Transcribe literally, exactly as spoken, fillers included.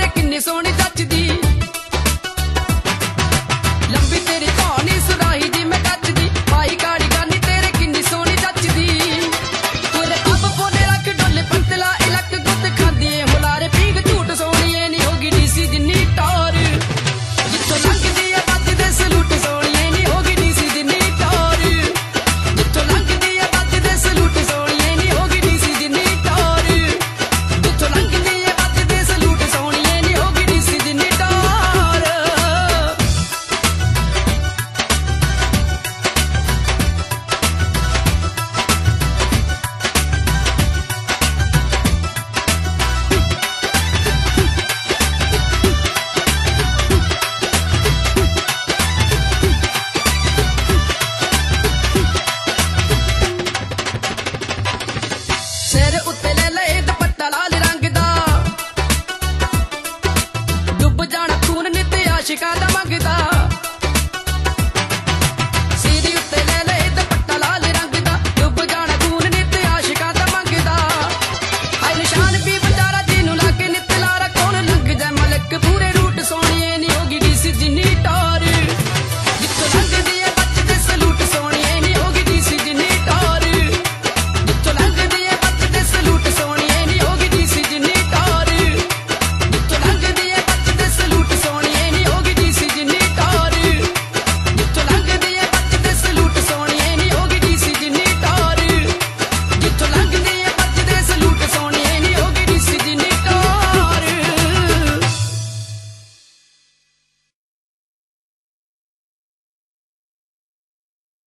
तेरे किन्नी सोहनी जचदी लंबी तेरी कौनी सुराही दी मैं कचदी पाई काड़ी गानी तेरे किन्नी सोहनी जचदी तेरे अब पोने रख डोले पतला इलक गुद खांदी ए हुलारे पीग झूठ सोहणीए नी होगी डीसी जिन्नी टौर जिथों लंघदी ए बजदे सलूट सोहणीए नी होगी डीसी जिन्नी टौर जिथों लंघदी ए बजदे सलूट सोहणीए नी होगी डीसी जिन्नी टौर जिथों लंघदी ए बजदे सलूट सोहणीए नी होगी डीसी जिन्नी टौर सिर उत्ते ले ले दुपट्टा लाल रंग दा डुब जाना खून नित आशिकां दा